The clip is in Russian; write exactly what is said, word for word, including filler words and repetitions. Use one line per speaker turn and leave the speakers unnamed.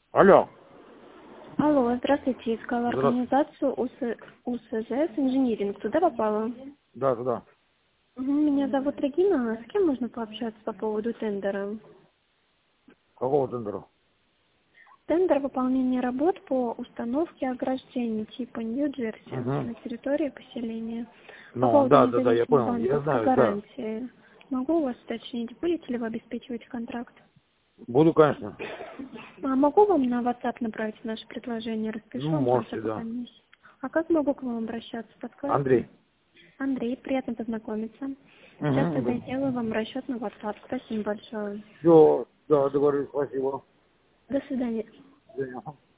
Алло.
Алло, здравствуйте. Искала
Здравствуйте.
организацию УС... УСЖ инжиниринг. Туда попала?
Да, да, да.
Мгм, Меня зовут Регина. С кем можно пообщаться по поводу тендера?
Какого тендера?
Тендер выполнения работ по установке ограждений типа Нью-Джерси
Угу.
на территории поселения. По
Ну,
поводу
да, да, да, я
независимой
понял. Я
банковской
знаю, да.
гарантии. Могу у вас уточнить, будете ли вы обеспечивать контракт?
Буду, конечно.
А могу вам на WhatsApp направить наше предложение? Распишу
Ну,
вам там
можете,
всякую
да.
комиссию. А как могу к вам обращаться? Подскажете?
Андрей.
Андрей, приятно познакомиться. Сейчас тогда я
Угу.
делаю вам расчет на WhatsApp. Спасибо большое.
Все, да, договорились, спасибо.
До свидания.
До свидания.